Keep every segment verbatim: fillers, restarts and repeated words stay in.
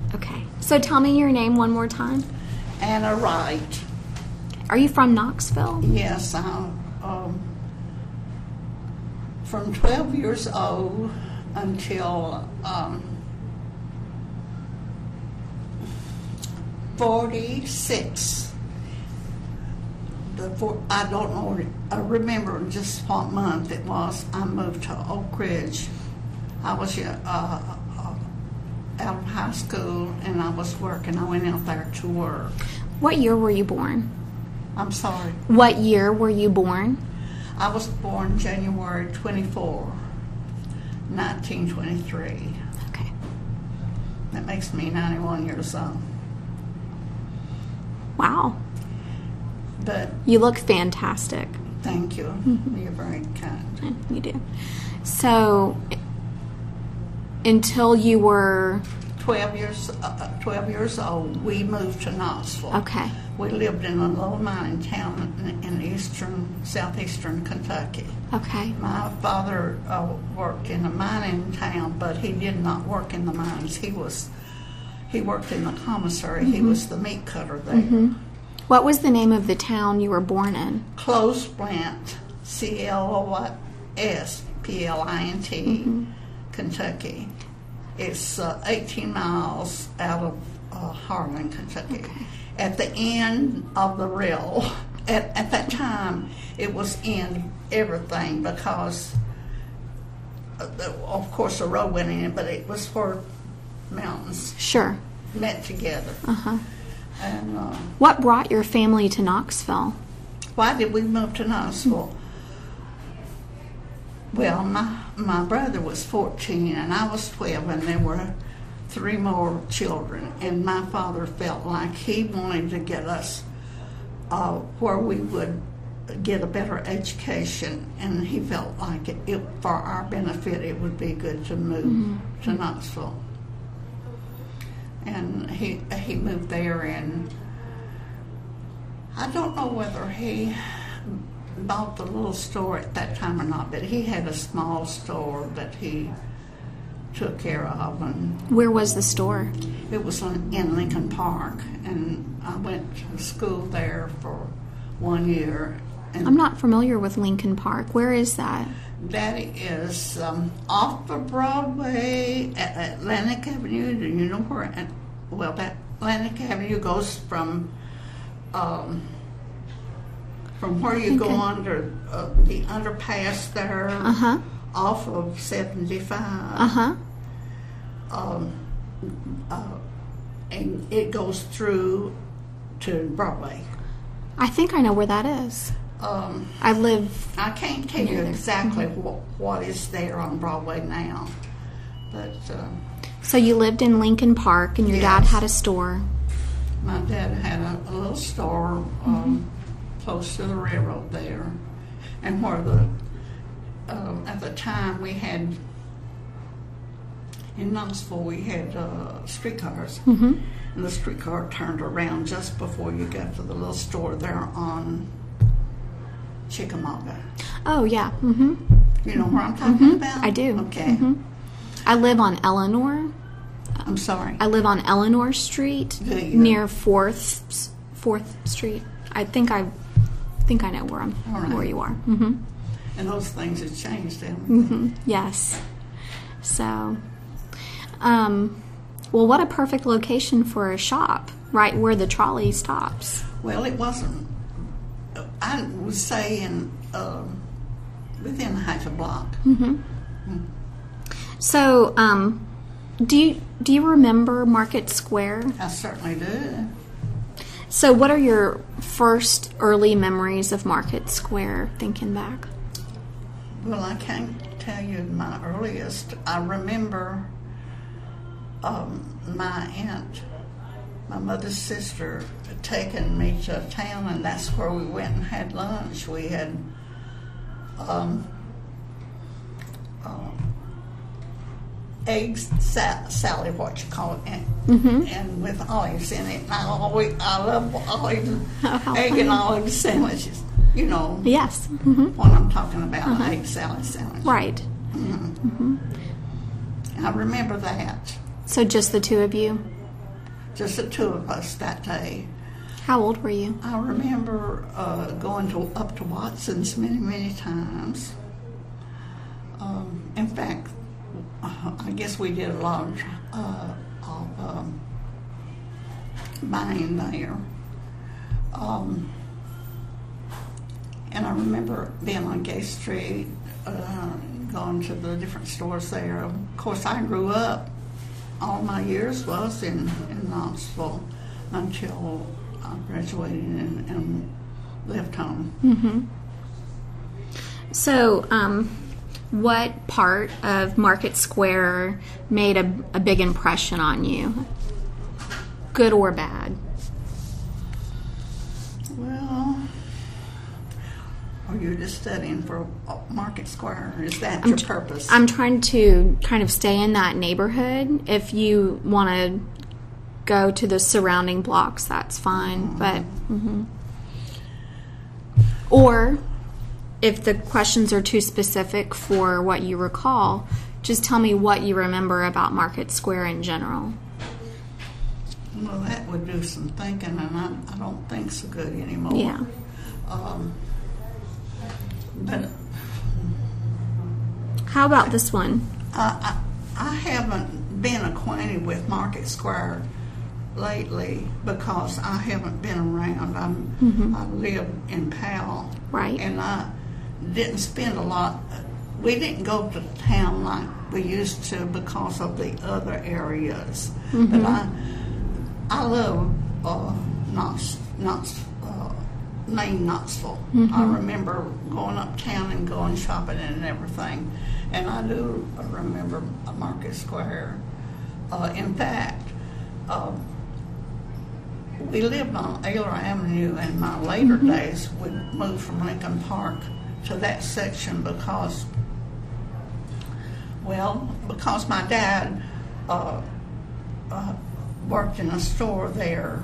Okay. So tell me your name one more time. Anna Wright. Are you from Knoxville? Yes, I'm um, from twelve years old until um, forty-six. The four, I don't know, I remember just what month it was. I moved to Oak Ridge. I was uh, uh, out of high school and I was working. I went out there to work. What year were you born? I'm sorry. What year were you born? I was born January twenty-fourth, nineteen twenty-three. Okay. That makes me ninety-one years old. Wow. But you look fantastic. Thank you. Mm-hmm. You're very kind. You do. So, until you were twelve years, uh, twelve years old, we moved to Knoxville. Okay. We lived in a little mining town in, in eastern, southeastern Kentucky. Okay. My father uh, worked in a mining town, but he did not work in the mines. He was, he worked in the commissary. Mm-hmm. He was the meat cutter there. Mm-hmm. What was the name of the town you were born in? Close Plant, C L O S P L I N T, mm-hmm. Kentucky. It's uh, eighteen miles out of uh, Harlan, Kentucky. Okay. At the end of the rail, at, at that time, it was in everything because, uh, the, of course, the road went in, but it was where mountains sure met together. Uh-huh. And, uh, what brought your family to Knoxville? Why did we move to Knoxville? Well, my my brother was fourteen and I was twelve, and there were three more children. And my father felt like he wanted to get us uh, where we would get a better education, and he felt like it, it for our benefit it would be good to move mm-hmm. to Knoxville. And he he moved there, and I don't know whether he bought the little store at that time or not, but he had a small store that he took care of. And where was the store? It was in Lincoln Park, and I went to school there for one year. And I'm not familiar with Lincoln Park. Where is that? That is um, off of Broadway at Atlantic Avenue. Do you know where? Well, that Atlantic Avenue goes from um, from where you go I... under uh, the underpass there, uh-huh. off of seventy-five. Uh-huh. Um, uh, and it goes through to Broadway. I think I know where that is. Um, I live. I can't tell you there. exactly mm-hmm. what, what is there on Broadway now, but. Uh, so you lived in Lincoln Park, and your yes. dad had a store. My dad had a, a little store um, mm-hmm. close to the railroad there, and where the uh, at the time we had in Knoxville we had uh, streetcars, mm-hmm. and the streetcar turned around just before you got to the little store there on Chickamauga. Oh, yeah. Mm-hmm. You know where I'm talking mm-hmm. about? I do. Okay. Mm-hmm. I live on Eleanor. I'm sorry. I live on Eleanor Street near Fourth Fourth Street. I think I think I know where I'm right. where you are. Mm-hmm. And those things have changed, haven't they? Mm-hmm. Yes. So, um, well, what a perfect location for a shop, right where the trolley stops. Well, it wasn't. I would say in uh, within half a block. Mm-hmm. Mm. So, um, do you do you remember Market Square? I certainly do. So, what are your first early memories of Market Square? Thinking back. Well, I can't tell you my earliest. I remember um, my aunt, my mother's sister, had taken me to town, and that's where we went and had lunch. We had um, uh, eggs, sa- salad, what you call it, and, mm-hmm. and with olives in it. And I always, I love olives, oh, egg funny. and olive sandwiches. You know, yes, mm-hmm. what I'm talking about, uh-huh. egg salad sandwich. Right. Mm-hmm. Mm-hmm. I remember that. So just the two of you? just the two of us that day. How old were you? I remember uh, going to up to Watson's many, many times. Um, in fact, uh, I guess we did a lot of, uh, of um, buying there. Um, and I remember being on Gay Street, uh, going to the different stores there. Of course, I grew up, all my years was in, in Knoxville until I graduated and, and left home. Mm-hmm. So, um, what part of Market Square made a, a big impression on you? Good or bad? Well, are you just studying for Market Square? Is that I'm your tr- purpose? I'm trying to kind of stay in that neighborhood. If you want to go to the surrounding blocks, that's fine. Mm-hmm. But mm-hmm. Or if the questions are too specific for what you recall, just tell me what you remember about Market Square in general. Well, that would do some thinking, and I, I don't think so good anymore. Yeah. Um, but how about this one? I, I, I haven't been acquainted with Market Square lately because I haven't been around. I'm, mm-hmm. I live in Powell. Right. And I didn't spend a lot. We didn't go to town like we used to because of the other areas. Mm-hmm. But I I love uh, Knox, Knox, uh, Maine, Knoxville. Mm-hmm. I remember going uptown and going shopping and everything. And I do remember Market Square. Uh, in fact, uh, we lived on Ayler Avenue. In my later mm-hmm. days, we moved from Lincoln Park to that section because, well, because my dad uh, uh, worked in a store there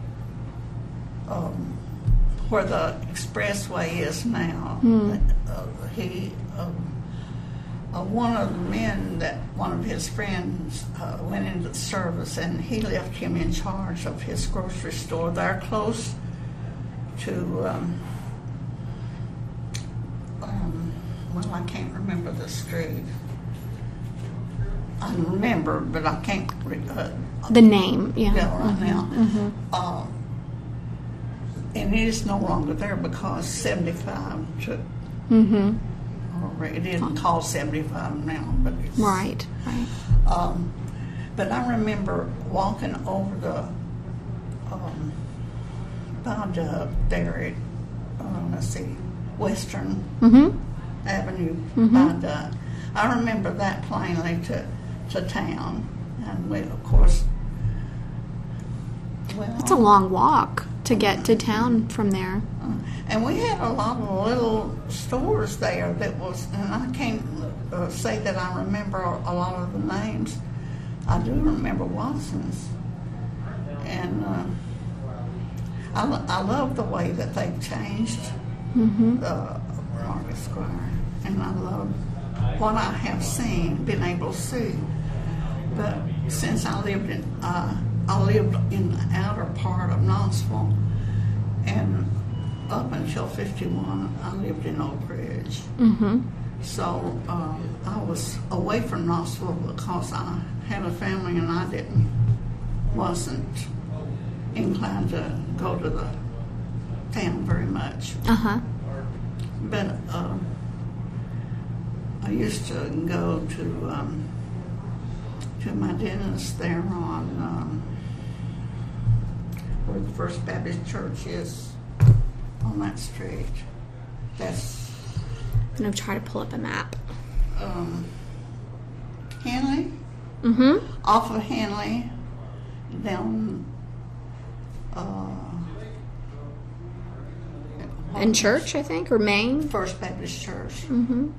um, where the expressway is now. Mm. Uh, he, um, uh, one of the men that one of his friends uh, went into the service, and he left him in charge of his grocery store there close to, um, um, well, I can't remember the street. I remember, but I can't. Uh, the name, yeah. Yeah, right mm-hmm. now. Mm-hmm. Uh, and it is no longer there because seventy-five took. Mm-hmm. Or it isn't called seventy-five now, but it's. Right, right. Um, but I remember walking over the um, viaduct there at, uh, let's see, Western mm-hmm. Avenue mm-hmm. viaduct. I remember that plainly to, to town. And we, of course, well... It's a long walk to get to town from there. And we had a lot of little stores there that was... And I can't uh, say that I remember a lot of the names. I do remember Watson's. And uh, I, I love the way that they've changed mm-hmm. uh, Market Square. And I love what I have seen, been able to see. But since I lived in, uh, I lived in the outer part of Knoxville, and up until fifty-one, I lived in Oak Ridge. Mm-hmm. So um, I was away from Knoxville because I had a family, and I didn't, wasn't inclined to go to the town very much. Uh huh. But uh, I used to go to. Um, to my dentist there on um, where the First Baptist Church is on that street. That's I'm going to try to pull up a map. Um, Henley? Mm-hmm. Off of Henley, down uh, in Church, I think, or Maine? First Baptist Church. Mm-hmm.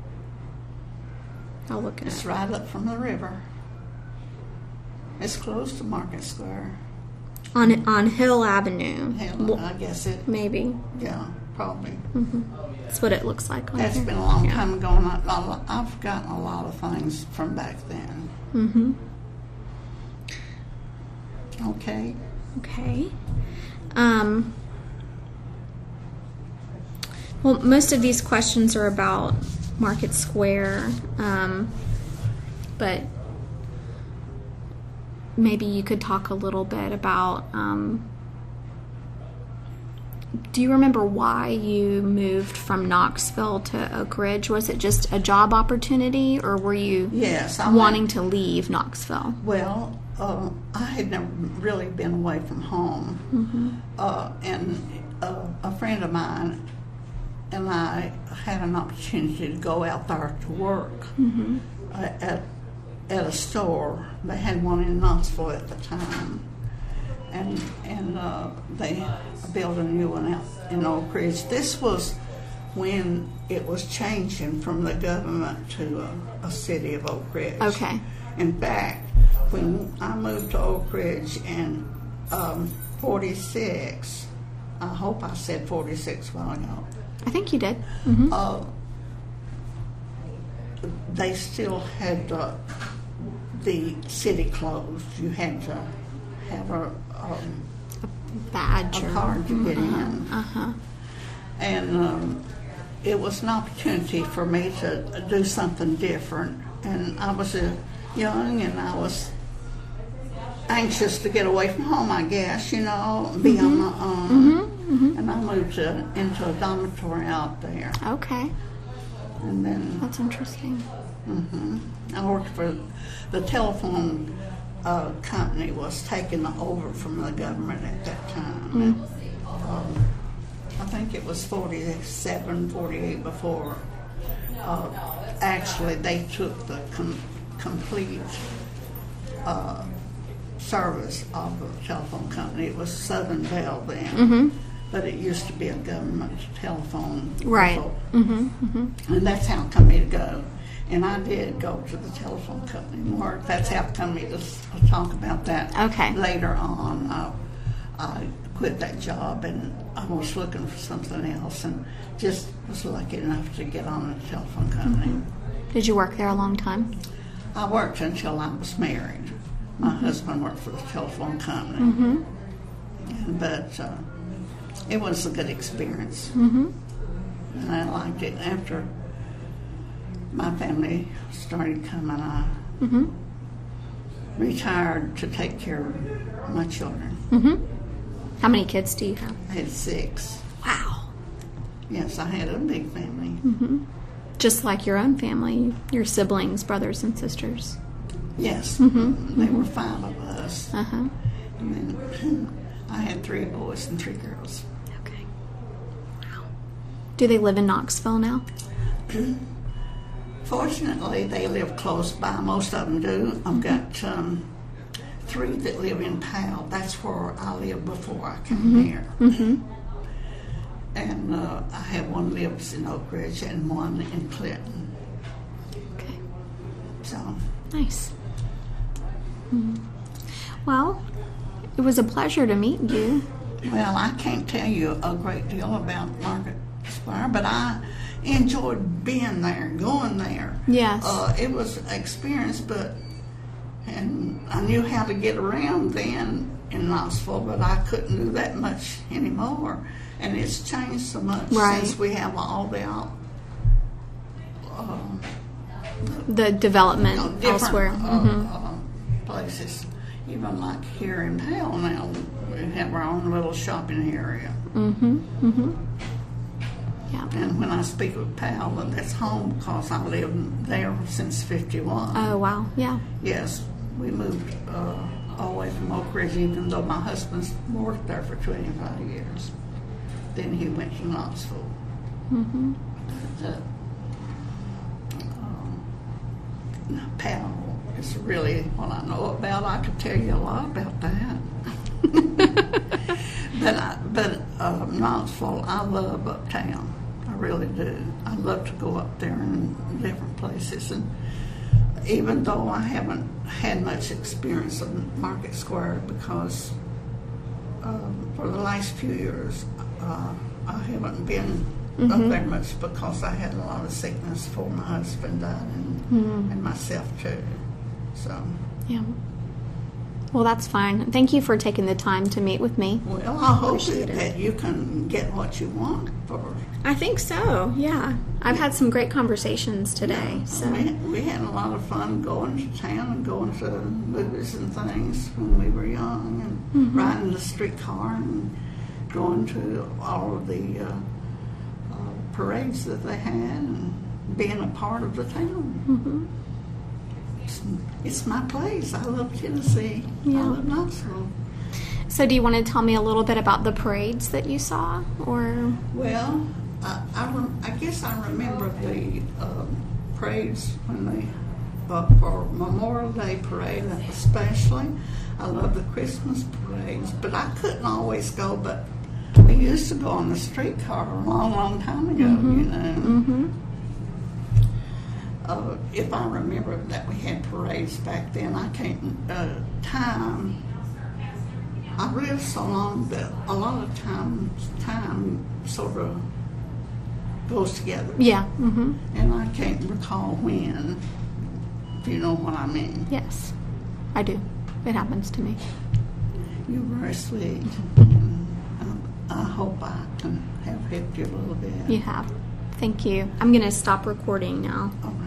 I'll look it It's up. right up from the river. It's close to Market Square. On on Hill Avenue. Hell, Well, I guess it. maybe. Yeah, probably. Mm-hmm. That's what it looks like on That's here. been a long Yeah. time ago, and I, I've forgotten a lot of things from back then. Mm-hmm. Okay. Okay. Um, well, most of these questions are about Market Square, um, but maybe you could talk a little bit about, um, do you remember why you moved from Knoxville to Oak Ridge? Was it just a job opportunity, or were you yes, I wanting went, to leave Knoxville? Well, uh, I had never really been away from home. Mm-hmm. Uh, and uh, a friend of mine and I had an opportunity to go out there to work Mm-hmm. uh, at, at a store. They had one in Knoxville at the time. And, and uh, they built a new one out in Oak Ridge. This was when it was changing from the government to a, a city of Oak Ridge. Okay. In fact, when I moved to Oak Ridge in um, forty-six, I hope I said forty-six while ago, I think you did. Mm-hmm. uh, they still had uh, the city closed. You had to have a, um, Badge a or- card to get uh-huh. in. Uh-huh. And um, it was an opportunity for me to do something different. And I was uh, young, and I was anxious to get away from home, I guess, you know, be Mm-hmm. on my own. Mm-hmm. Mm-hmm. And I moved to, into a dormitory out there. Okay. And then That's interesting. hmm I worked for the telephone uh, company was taken over from the government at that time. Mm. And, um, I think it was forty-seven, forty-eight before. Uh, actually, they took the com- complete uh, service of the telephone company. It was Southern Bell then, Mm-hmm. but it used to be a government telephone. Right. before. Mm-hmm. Mm-hmm. And that's how it come me to go. And I did go to the telephone company and work. That's how it come me to s- talk about that Okay. later on. I, I quit that job and I was looking for something else and just was lucky enough to get on the telephone company. Mm-hmm. Did you work there a long time? I worked until I was married. My husband worked for the telephone company. Mm-hmm. And, but uh, it was a good experience. Mm-hmm. And I liked it. After my family started coming, I Mm-hmm. retired to take care of my children. Mm-hmm. How many kids do you have? I had six. Wow. Yes, I had a big family. Mm-hmm. Just like your own family, your siblings, brothers and sisters. Yes, Mm-hmm. there were five of us. Uh-huh. And then I had three boys and three girls. Okay. Wow. Do they live in Knoxville now? Fortunately, they live close by. Most of them do. I've got um, three that live in Powell. That's where I lived before I came Mm-hmm. here. Mm-hmm. And uh, I have one lives in Oak Ridge and one in Clinton. Okay. So, Nice. Mhm. Well, it was a pleasure to meet you. well, I can't tell you a great deal about Market Square, but I enjoyed being there, going there. Yes. Uh, it was an experience, but and I knew how to get around then in Knoxville, but I couldn't do that much anymore. And it's changed so much Right. since we have all the out, uh, The development you know, different elsewhere. uh, Mm-hmm. uh, places. Even like here in Hale now, we have our own little shopping area. Mm-hmm. Mm-hmm. Yeah. And when I speak of Powell, that's home because I lived there since fifty-one. Oh, wow. Yeah. Yes, we moved uh, all the way from Oak Ridge, even though my husband's worked there for twenty-five years. Then he went to Knoxville. Mm-hmm. But, uh, um, Powell is really what I know about. I could tell you a lot about that. but I, but uh, Knoxville, I love uptown. I really do. I love to go up there in different places. And even though I haven't had much experience in Market Square because um, for the last few years uh, I haven't been Mm-hmm. up there much because I had a lot of sickness before my husband died and, Mm-hmm. and myself too. So Yeah. Well, that's fine. Thank you for taking the time to meet with me. Well, I hope Appreciate it. that you can get what you want for. I think so, yeah. I've had some great conversations today. So We, we had a lot of fun going to town and going to movies and things when we were young, and Mm-hmm. riding the streetcar and going to all of the uh, uh, parades that they had and being a part of the town. Mm-hmm. It's, it's my place. I love Tennessee. Yeah. I love Knoxville. So do you want to tell me a little bit about the parades that you saw? Or Well, I, I, rem- I guess I remember the um, parades when they, uh, for Memorial Day parade especially. I love the Christmas parades, but I couldn't always go, but we used to go on the streetcar a long, long time ago, Mm-hmm. you know. Mm-hmm. Uh, if I remember that we had parades back then, I can't, uh, time, I lived so long that a lot of times time sort of goes together. Yeah. Mm-hmm. And I can't recall when, if you know what I mean. Yes, I do. It happens to me. You're very sweet. And I, I hope I can have helped you a little bit. You have. Thank you. I'm going to stop recording now. All right.